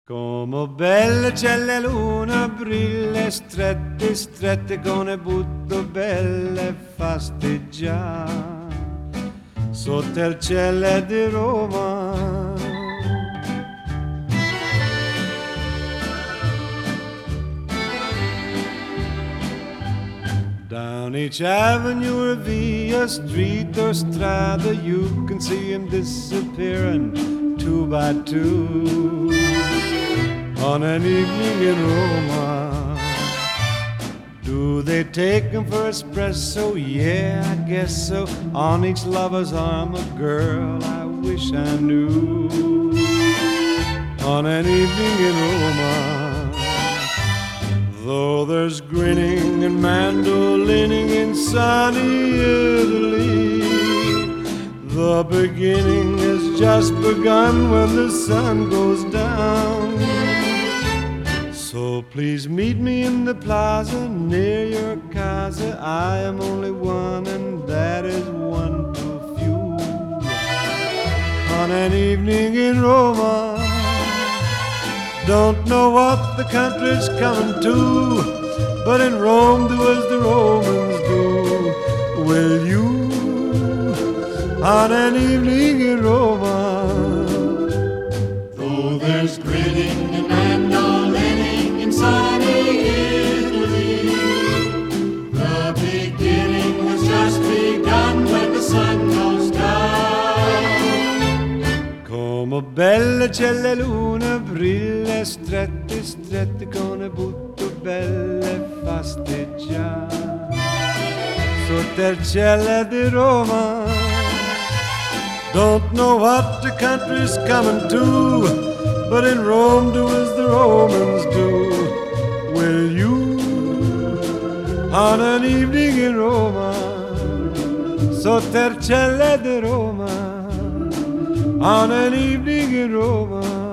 Come belle c'è la luna, brille strette, strette con le butto belle fasteggiare sotto il cielo di Roma. Down each avenue or via street or strada, you can see him disappearing two by two on an evening in Roma. Do they take him for espresso? Yeah, I guess so. On each lover's arm a girl I wish I knew on an evening in Roma. Though there's grinning and mandolining in sunny Italy, the beginning has just begun when the sun goes down. So please meet me in the plaza near your casa. I am only one and that is one too few on an evening in Roma. Don't know what the country's coming to, but in Rome do as the Romans do. Will you on an evening in Roma? Though there's grinning and mandolining in sunny Italy, the beginning has just begun when the sun goes down. Come bella c'è la luna, brille strette, strette con le butto belle fasteggiare sotto il cielo di Roma. Don't know what the country's coming to, but in Rome do as the Romans do. Will you on an evening in Roma, sotto il cielo di Roma, on an evening in Roma?